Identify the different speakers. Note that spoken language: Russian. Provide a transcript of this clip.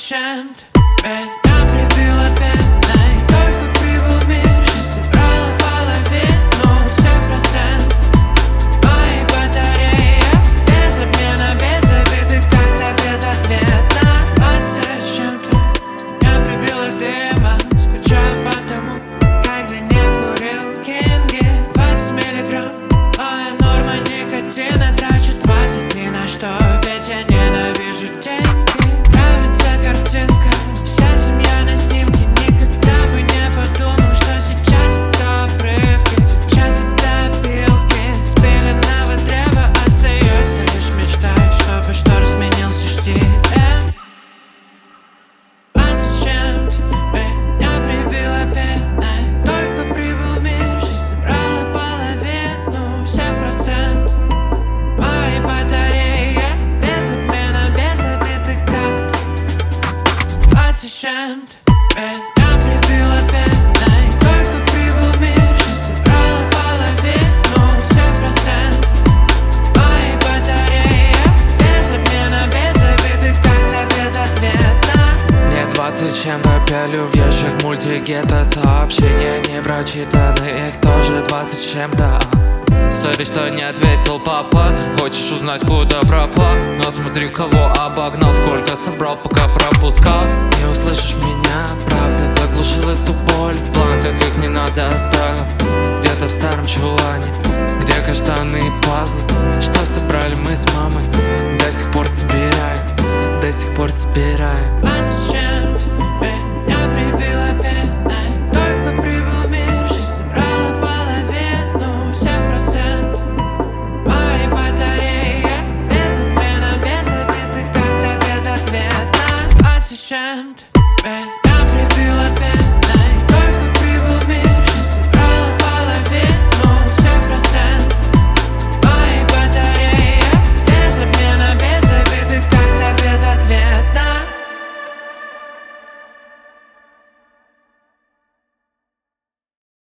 Speaker 1: чем-то меня прибило пеной. Только прибыл в мир, жизнь собрала половину, все процент моей батареи. Без обмена, без обиды, как-то безответно. 20 с чем-то меня прибило дымом. Скучаю по тому, когда не курил кинги. 20 миллиграмм, моя норма никотина. Трачу 20 ни на что, ведь я ненавижу деньги. Нравится картинка, вся семья на снимке. Никогда бы не подумал, что сейчас это обрывки. Сейчас это опилки спиленного древа. Остается лишь мечтать, чтобы штор сменился штилем. А зачем меня прибило пеной? Только прибыл в мир, жизнь собрала половину, все процент моей батареи. Без отмена, без обиды, как-то 20 с чем-то меня прибило пеной. Только прибыл в мир, жизнь собрала половину, все процент моей батареи. Без обмена, без обиды, как-то безответно.
Speaker 2: Мне 20 с чем-то, пялю в ящик мультигета. Сообщения не прочитаны, их тоже 20 с чем-то. Сори, что не ответил папа. Хочешь узнать, куда пропал? Но смотри, кого обогнал, сколько собрал, пока пропускал. Не услышишь меня, правда заглушил эту боль. В блантах их не надо оставил где-то в старом чулане, где каштаны и пазлы, что собрали мы с мамой. До сих пор собираем, до сих пор собираем.
Speaker 1: А зачем меня прибило пеной? Только прибыл в мир, жизнь собрала половину, все процент моей батареи. Без отмена, без обиды, как-то безответно. А зачем меня прибило